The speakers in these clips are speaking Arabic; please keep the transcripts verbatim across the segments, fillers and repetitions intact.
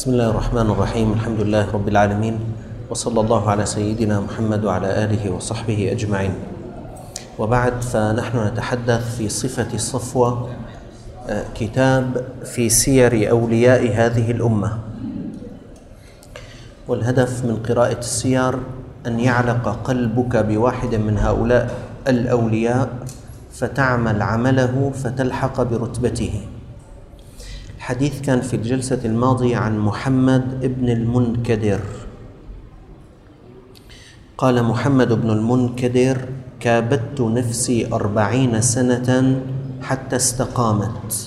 بسم الله الرحمن الرحيم. الحمد لله رب العالمين، وصلى الله على سيدنا محمد وعلى آله وصحبه أجمعين. وبعد، فنحن نتحدث في صفة الصفوة، كتاب في سير أولياء هذه الأمة. والهدف من قراءة السير أن يعلق قلبك بواحد من هؤلاء الأولياء فتعمل عمله فتلحق برتبته. الحديث كان في الجلسة الماضية عن محمد بن المنكدر. قال محمد بن المنكدر: كابدت نفسي أربعين سنة حتى استقامت.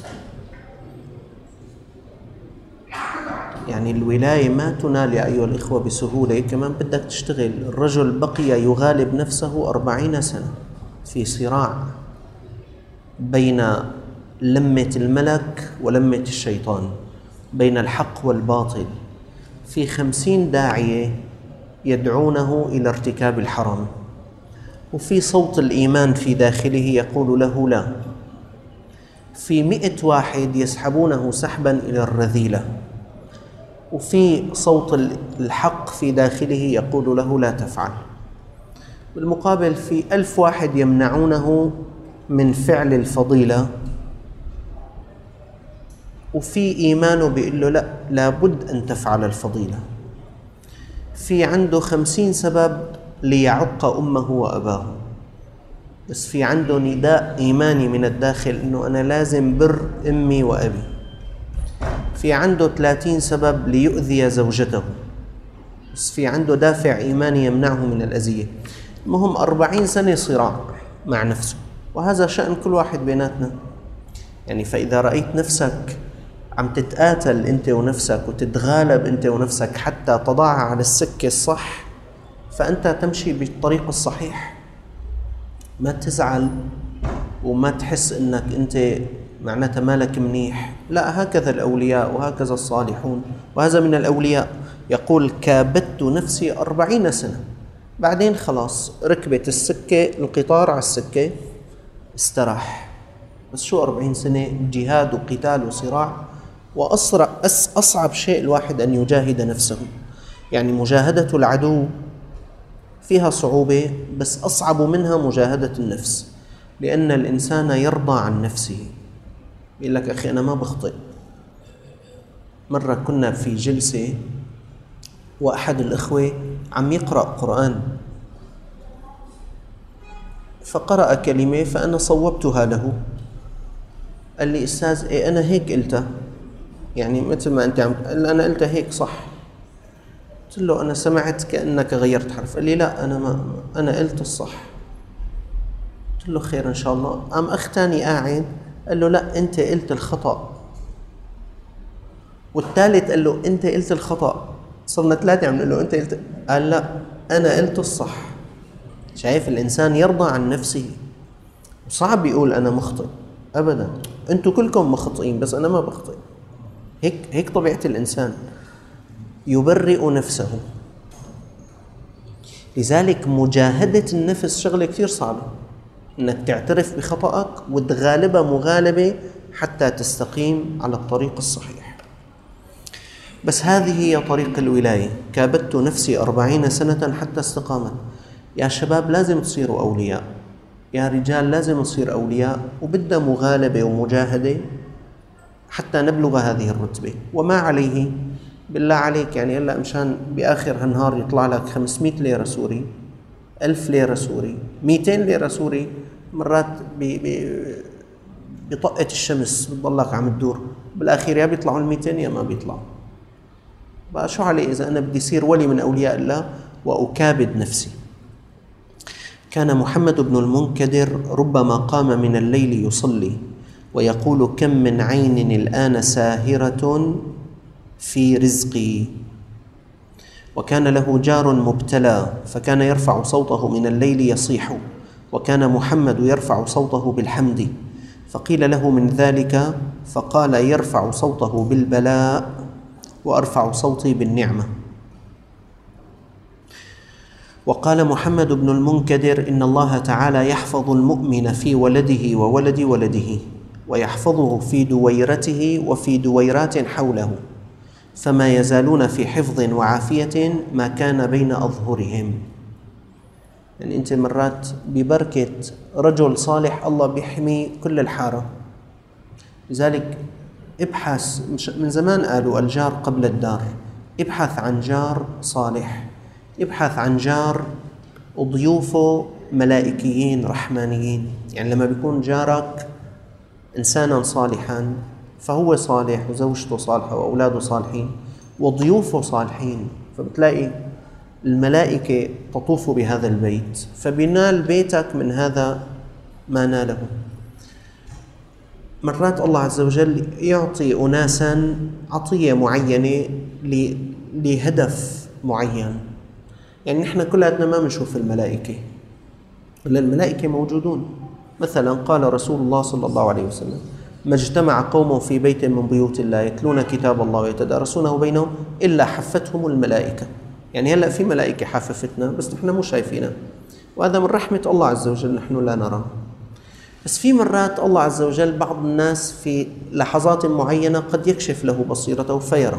يعني الولاية ما تنال يا أيها الإخوة بسهولة، كمان بدك تشتغل. الرجل بقي يغالب نفسه أربعين سنة في صراع بين لمة الملك ولمة الشيطان، بين الحق والباطل، في خمسين داعية يدعونه إلى ارتكاب الحرام، وفي صوت الإيمان في داخله يقول له لا، في مئة واحد يسحبونه سحبا إلى الرذيلة، وفي صوت الحق في داخله يقول له لا تفعل. بالمقابل في ألف واحد يمنعونه من فعل الفضيلة، وفي إيمانه بيقول له لا، لابد أن تفعل الفضيلة. في عنده خمسين سبب ليعق أمه وأباه، بس في عنده نداء إيماني من الداخل إنه أنا لازم بر أمي وأبي. في عنده ثلاثين سبب ليؤذي زوجته، بس في عنده دافع إيماني يمنعه من الأذية. المهم أربعين سنة صراع مع نفسه، وهذا شأن كل واحد بيناتنا. يعني فإذا رأيت نفسك عم تتقاتل أنت ونفسك وتتغالب أنت ونفسك حتى تضعها على السكة الصح، فأنت تمشي بالطريق الصحيح. ما تزعل وما تحس أنك أنت معناتها مالك منيح، لا، هكذا الأولياء وهكذا الصالحون. وهذا من الأولياء يقول: كابدت نفسي أربعين سنة. بعدين خلاص ركبت السكة، القطار على السكة، استراح. بس شو أربعين سنة جهاد وقتال وصراع، وأسرع أصعب شيء الواحد أن يجاهد نفسه. يعني مجاهدة العدو فيها صعوبة، بس أصعب منها مجاهدة النفس، لأن الإنسان يرضى عن نفسه. يقول لك أخي أنا ما بخطئ. مرة كنا في جلسة وأحد الإخوة عم يقرأ قرآن، فقرأ كلمة فأنا صوبتها له. قال لي: أستاذ إيه أنا هيك قلتها، يعني مثل ما أنت عم تقول أنا قلتها هيك صح. قلت له: أنا سمعت كأنك غيرت حرف. قال لي: لا، أنا ما أنا قلت الصح. قلت له: خير إن شاء الله. قام أخ تاني قاعد قال له: لا، أنت قلت الخطأ. والثالث قال له: أنت قلت الخطأ. صرنا ثلاثة عم نقول له: أنت قلت. قال: لا، أنا قلت الصح. شايف الإنسان يرضى عن نفسه، وصعب يقول أنا مخطئ. أبدا، أنتوا كلكم مخطئين بس أنا ما بخطئ. هيك هيك طبيعة الإنسان، يبرئ نفسه. لذلك مجاهدة النفس شغلة كثير صعبة، أنك تعترف بخطأك وتغالبها مغالبة حتى تستقيم على الطريق الصحيح. بس هذه هي طريق الولاية. كابدت نفسي أربعين سنة حتى استقامت. يا شباب لازم تصيروا أولياء، يا رجال لازم نصير أولياء، وبدها مغالبة ومجاهدة حتى نبلغ هذه الرتبة. وما عليه بالله عليك، يعني هلا مشان بآخر هالنهار يطلع لك خمسمائة ليرة سوري، ألف ليرة سوري، مئتين ليرة سوري، مرات بطقة الشمس بتضلك عم تدور، بالآخير يا بيطلعوا المئتين يا ما بيطلعوا. بقى شو علي إذا أنا بدي يصير ولي من أولياء الله وأكابد نفسي؟ كان محمد بن المنكدر ربما قام من الليل يصلي ويقول: كم من عين الآن ساهرة في رزقي. وكان له جار مبتلى، فكان يرفع صوته من الليل يصيح، وكان محمد يرفع صوته بالحمد. فقيل له من ذلك، فقال: يرفع صوته بالبلاء وأرفع صوتي بالنعمة. وقال محمد بن المنكدر: إن الله تعالى يحفظ المؤمن في ولده وولد ولده، ويحفظه في دويرته وفي دويرات حوله، فما يزالون في حفظ وعافية ما كان بين أظهرهم. يعني أنت مرات ببركة رجل صالح الله بيحمي كل الحارة. لذلك ابحث، من زمان قالوا الجار قبل الدار، ابحث عن جار صالح، ابحث عن جار وضيوفه ملائكيين رحمانيين. يعني لما بيكون جارك إنسانا صالحا فهو صالح وزوجته صالحة وأولاده صالحين وضيوفه صالحين، فبتلاقي الملائكة تطوف بهذا البيت، فبينال بيتك من هذا ما ناله. مرات الله عز وجل يعطي أناسا عطية معينة لهدف معين. يعني نحن كلنا ما بنشوف الملائكة، ولا الملائكة موجودون. مثلا قال رسول الله صلى الله عليه وسلم: ما اجتمع قوم في بيت من بيوت الله يتلون كتاب الله ويتدارسونه بينهم إلا حفتهم الملائكة. يعني هلأ في ملائكة حاففتنا بس نحن مو شايفينها، وهذا من رحمة الله عز وجل، نحن لا نراه. بس في مرات الله عز وجل بعض الناس في لحظات معينة قد يكشف له بصيرته فيرى.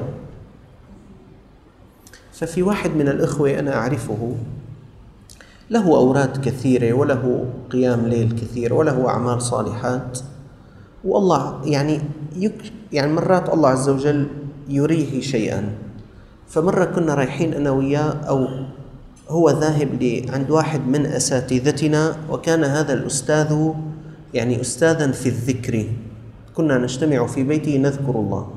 ففي واحد من الإخوة أنا أعرفه له أوراد كثيرة وله قيام ليل كثير وله أعمال صالحات، والله يعني يك يعني مرات الله عز وجل يريه شيئا. فمرة كنا رايحين أنا وياه، أو هو ذاهب عند واحد من أساتذتنا، وكان هذا الأستاذ يعني أستاذا في الذكر. كنا نجتمع في بيته نذكر الله،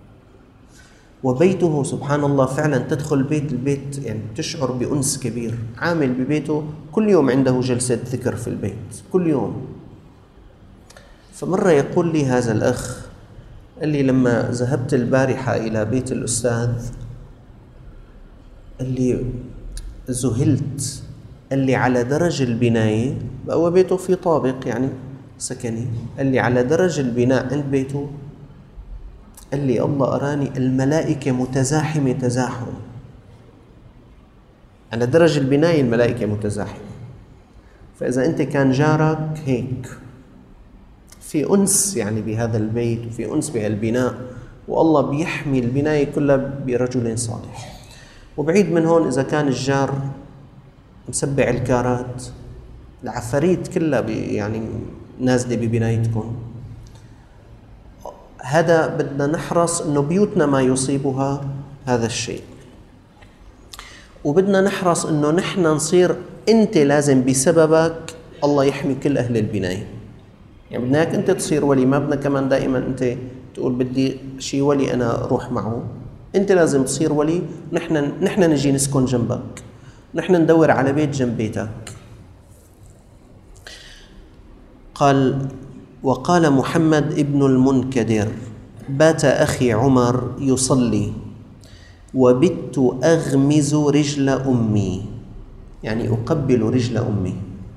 وبيته سبحان الله فعلا تدخل بيت البيت يعني تشعر بأنس كبير. عامل ببيته كل يوم عنده جلسة ذكر في البيت كل يوم. فمرة يقول لي هذا الأخ، قال لي لما ذهبت البارحة إلى بيت الأستاذ قال لي ذهلت، قال لي على درج البناية، هو بيته في طابق يعني سكني، قال لي على درج البناء عند بيته، قال لي الله أراني الملائكة متزاحمة تزاحم على درج البناية، الملائكة متزاحمة. فإذا أنت كان جارك هيك في أنس يعني بهذا البيت وفي أنس بهالبناء، والله بيحمي البناية كلها برجل صالح. وبعيد من هون إذا كان الجار مسبع الكارات، العفاريت كلها يعني نازلة ببنايتكم. هذا بدنا نحرص إنه بيوتنا ما يصيبها هذا الشيء، وبدنا نحرص إنه نحن نصير أنت لازم بسببك الله يحمي كل أهل البناية. يعني بدناك أنت تصير ولي، ما بدنا كمان دائما أنت تقول بدي شي ولي أنا أروح معه. أنت لازم تصير ولي، نحن نحن نجي نسكن جنبك، نحن ندور على بيت جنب بيتك. قال: وقال محمد ابن المنكدر: بات أخي عمر يصلي وبت أغمز رجل أمي، يعني أقبل رجل أمي،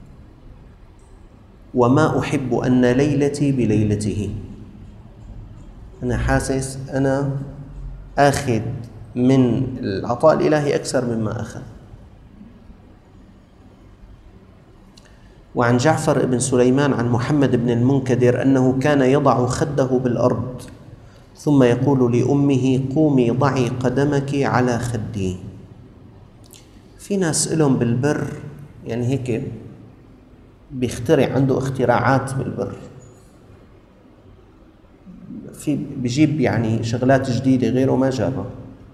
وما أحب أن ليلتي بليلته. أنا حاسس أنا آخذ من العطاء الإلهي أكثر مما أخذ. وعن جعفر بن سليمان عن محمد بن المنكدر أنه كان يضع خده بالأرض ثم يقول لأمه: قومي ضعي قدمك على خدي. في ناس لهم بالبر يعني هيك بيخترع، عنده اختراعات بالبر، في بيجيب يعني شغلات جديدة غيره ما جابها.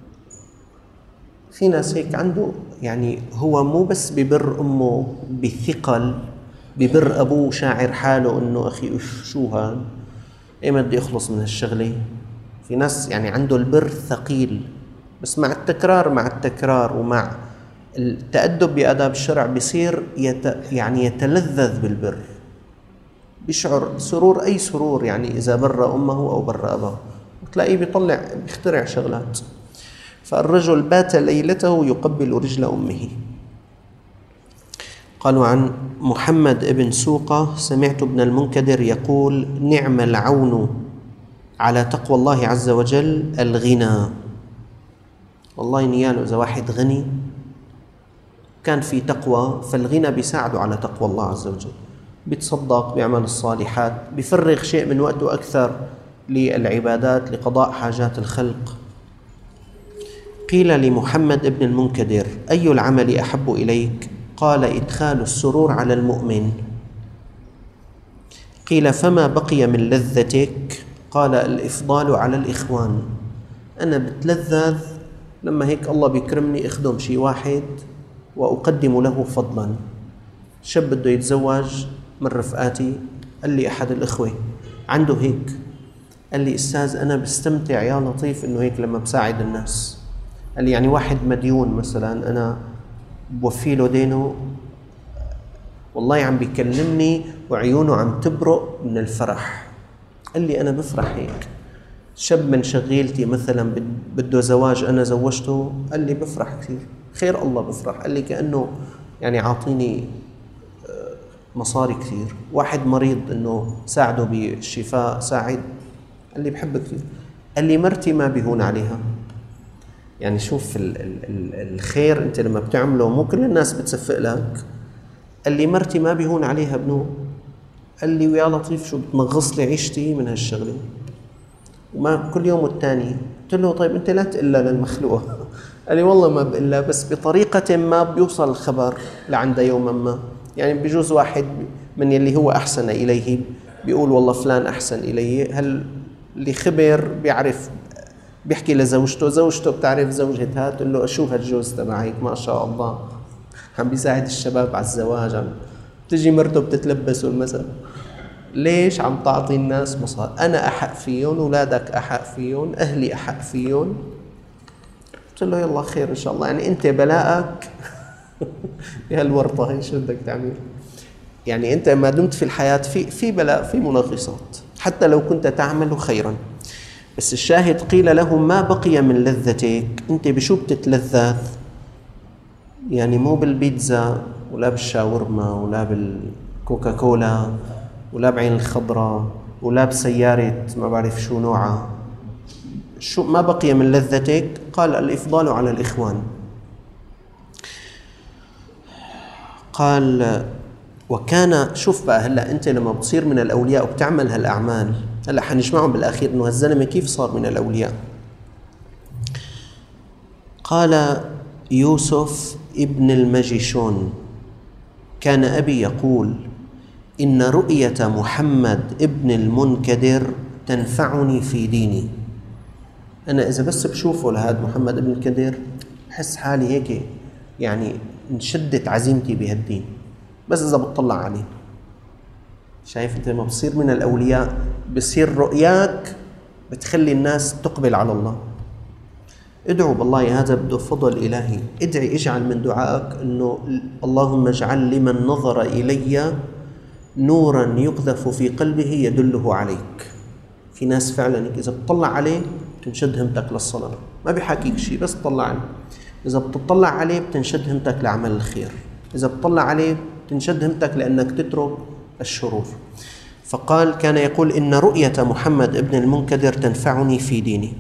في ناس هيك عنده يعني هو مو بس ببر أمه بثقل، ببر أبوه شاعر حاله إنه أخي أف شو هاد، إيه ما بدي أخلص من هالشغلة. في ناس يعني عنده البر ثقيل، بس مع التكرار مع التكرار ومع التأدب بآداب الشرع بيصير يت يعني يتلذذ بالبر، بيشعر سرور أي سرور يعني إذا بر أمه أو بر أباه، وتلاقيه بيطلع بيخترع شغلات. فالرجل بات ليلته يقبل رجل أمه. قالوا عن محمد بن سوقة: سمعت ابن المنكدر يقول: نعم العون على تقوى الله عز وجل الغنى. والله نياله إذا واحد غني كان في تقوى، فالغنى بيساعده على تقوى الله عز وجل، بيتصدق، بيعمل الصالحات، بيفرغ شيء من وقته أكثر للعبادات لقضاء حاجات الخلق. قيل لمحمد بن المنكدر: أي العمل أحب إليك؟ قال: إدخال السرور على المؤمن. قيل: فما بقي من لذتك؟ قال: الإفضال على الإخوان. أنا بتلذذ لما هيك الله بيكرمني أخدم شي واحد وأقدم له فضلا. شاب بده يتزوج من رفقاتي، قال لي أحد الإخوة عنده هيك، قال لي: أستاذ أنا بستمتع يا لطيف إنه هيك لما بساعد الناس. قال لي: يعني واحد مديون مثلا أنا بوفي له دينه، والله عم بيكلمني وعيونه عم تبرق من الفرح. قال لي: أنا بفرح هيك. شاب من شغيلتي مثلا بده زواج أنا زوجته، قال لي: بفرح كثير، خير الله بفرح. قال لي: كأنه يعني عاطيني مصاري كثير. واحد مريض إنه ساعده بالشفاء ساعد، قال لي: بحب كثير. قال لي: مرتي ما بيهون عليها. يعني شوف ال ال ال الخير أنت لما بتعمله مو كل الناس بتصفق لك. قال لي: مرتي ما بيهون عليها بنو. قال لي: ويا لطيف شو بتنغص لي عيشتي من هالشغلة، وما كل يوم والتاني. قلت له: طيب أنت لا تقلها للمخلوق. قال لي: والله ما بقلها، بس بطريقة ما بيوصل الخبر لعنده يوما ما. يعني بيجوز واحد من يلي هو أحسن إليه بيقول والله فلان أحسن إلي، هل اللي خبر بيعرف، بيحكي لزوجته، زوجته بتعرف زوجتها، تقول له: شو هالجوز تبعك ما شاء الله عم بيساعد الشباب على الزواج. عم تجي مرته بتتلبسوا المثل، ليش عم تعطي الناس مصاري؟ أنا أحق فيهم، أولادك أحق فيهم، أهلي أحق فيهم. قلت له: يلا خير إن شاء الله، يعني أنت بلاءك بهالورطة هي شو بدك تعمل؟ يعني أنت ما دمت في الحياة في في بلاء، في منغصات، حتى لو كنت تعمل خيرا. بس الشاهد قيل له: ما بقي من لذتك؟ أنت بشو بتتلذذ؟ يعني مو بالبيتزا ولا بالشاورما ولا بالكوكا كولا ولا بعين الخضراء ولا بسيارة ما بعرف شو نوعها. شو ما بقي من لذتك؟ قال: الإفضال على الإخوان. قال: وكان، شوف بقى هلا أنت لما بتصير من الأولياء وبتعمل هالأعمال، هلا حنجمعهم بالأخير إنه هالزلمة كيف صار من الأولياء. قال يوسف ابن المجيشون: كان أبي يقول: إن رؤية محمد ابن المنكدر تنفعني في ديني. أنا إذا بس بشوفه لهذا محمد ابن المنكدر بحس حالي هيك، يعني انشدت عزيمتي بهالدين بس إذا بتطلع عليه. شايف أنت لما بتصير من الأولياء بصير رؤياك بتخلي الناس تقبل على الله. ادعوا بالله، هذا بده فضل إلهي. ادعي، اجعل من دعائك إنه اللهم اجعل لمن نظر إلي نورا يقذف في قلبه يدله عليك. في ناس فعلا إذا بتطلع عليه بتنشد همتك للصلاة، ما بيحكيك شيء بس تطلع عليه. إذا بتطلع عليه بتنشد همتك لعمل الخير، إذا بتطلع عليه بتنشد همتك لأنك تترك الشرور. فقال: كان يقول: إن رؤية محمد ابن المنكدر تنفعني في ديني.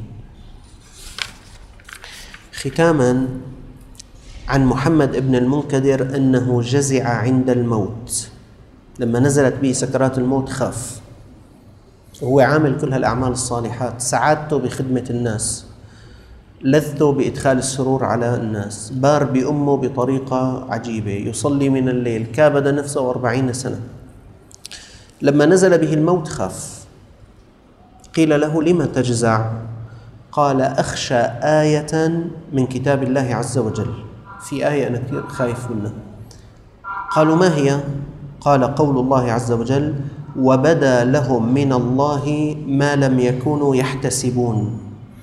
ختاما عن محمد ابن المنكدر أنه جزع عند الموت، لما نزلت به سكرات الموت خاف، وهو عامل كل هالأعمال الصالحات، سعادته بخدمة الناس، لذته بإدخال السرور على الناس، بار بأمه بطريقة عجيبة، يصلي من الليل، كابد نفسه أربعين سنة. لما نزل به الموت خاف. قيل له: لما تجزع؟ قال: أخشى آية من كتاب الله عز وجل، في آية أنا كثير خايف منها. قالوا: ما هي؟ قال: قول الله عز وجل: وبدا لهم من الله ما لم يكونوا يحتسبون،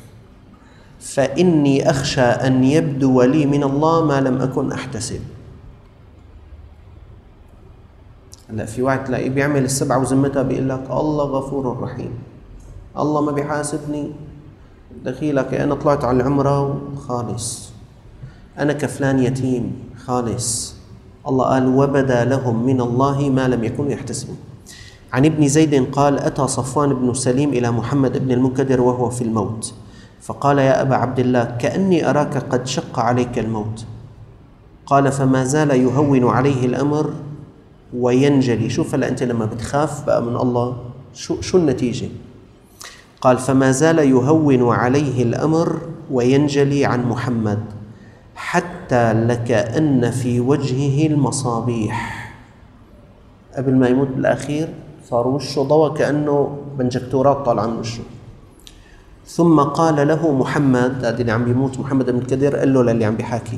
فإني أخشى أن يبدو لي من الله ما لم أكن أحتسب. هلا في واحد تلاقيه بيعمل السبعة وزمتها بيقول لك الله غفور رحيم، الله ما بيحاسبني، دخيلك أنا طلعت على العمرة خالص، أنا كفلان يتيم خالص. الله قال: وبدا لهم من الله ما لم يكونوا يحتسبون. عن ابن زيد قال: أتى صفوان بن سليم إلى محمد بن المنكدر وهو في الموت، فقال: يا أبا عبد الله، كأني أراك قد شق عليك الموت. قال: فما زال يهون عليه الأمر وينجلي. شوف هلا أنت لما بتخاف بقى من الله شو, شو النتيجة؟ قال: فما زال يهون عليه الأمر وينجلي عن محمد حتى لكأن في وجهه المصابيح. قبل ما يموت بالأخير صار وشه ضوى كأنه بنجكتورات طالعة من وشه. ثم قال له محمد، هذا اللي عم بيموت محمد بن الكدر، قال له للي عم بيحاكي،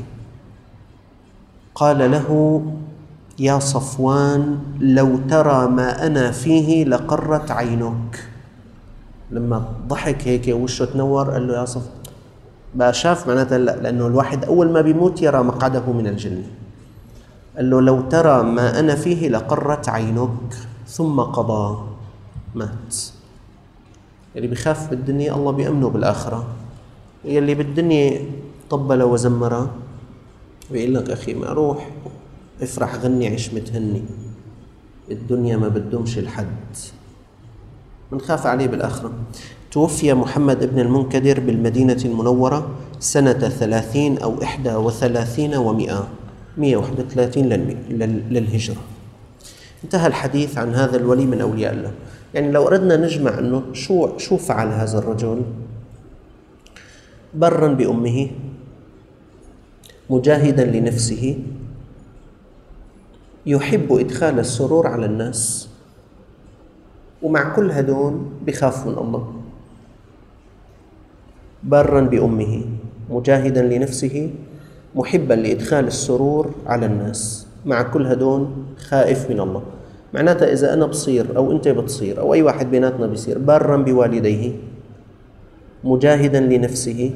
قال له: يا صفوان لو ترى ما أنا فيه لقرت عينك. لما ضحك هيك وشه تنور قال له: يا صف بقى شاف معناتها، لأنه الواحد أول ما بيموت يرى مقعده من الجنة. قال له: لو ترى ما أنا فيه لقرت عينك. ثم قضى، مات. اللي بيخاف بالدنيا الله بيأمنه بالآخرة، واللي بالدنيا طبل وزمر بيقول لك: أخي ما روح افرح غني عيش متهني، الدنيا ما بدهمش الحد، منخاف عليه بالآخرة. توفي محمد بن المنكدر بالمدينة المنورة سنة ثلاثين أو إحدى وثلاثين ومئة مئة وواحد وثلاثين للهجرة. انتهى الحديث عن هذا الولي من أولياء الله. يعني لو أردنا نجمع أنه شو شو فعل هذا الرجل: برا بأمه، مجاهدا لنفسه، يحب إدخال السرور على الناس، ومع كل هدول بخاف من الله. برا بأمه، مجاهدا لنفسه، محبا لإدخال السرور على الناس، مع كل هدول خائف من الله. معناتها إذا أنا بصير أو أنت بتصير أو أي واحد بيناتنا بيصير برا بوالديه، مجاهدا لنفسه،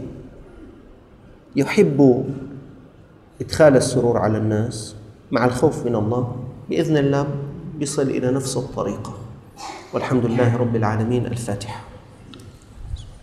يحب إدخال السرور على الناس، مع الخوف من الله، بإذن الله بيصل إلى نفس الطريقة. والحمد لله رب العالمين. الفاتحة.